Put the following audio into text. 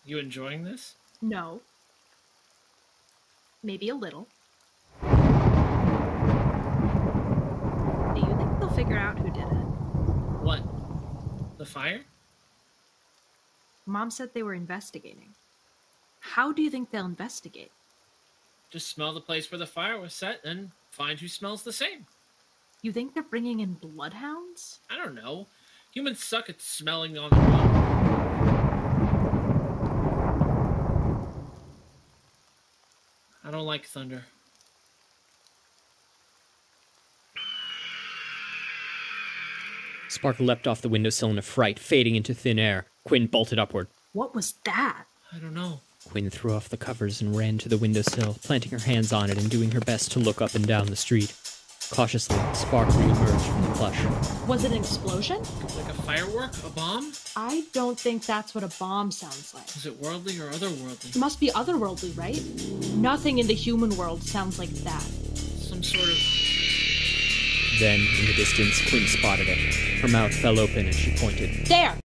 You enjoying this? No. Maybe a little. Do you think they'll figure out who did it? What? The fire? Mom said they were investigating. How do you think they'll investigate? Just smell the place where the fire was set and find who smells the same. You think they're bringing in bloodhounds? I don't know. Humans suck at smelling on their own. I don't like thunder. Spark leapt off the windowsill in a fright, fading into thin air. Quinn bolted upward. What was that? I don't know. Quinn threw off the covers and ran to the windowsill, planting her hands on it and doing her best to look up and down the street. Cautiously, Spark re-emerged from the plush. Was it an explosion? Like a firework? A bomb? I don't think that's what a bomb sounds like. Is it worldly or otherworldly? It must be otherworldly, right? Nothing in the human world sounds like that. Some sort of... Then, in the distance, Quinn spotted it. Her mouth fell open and she pointed. There!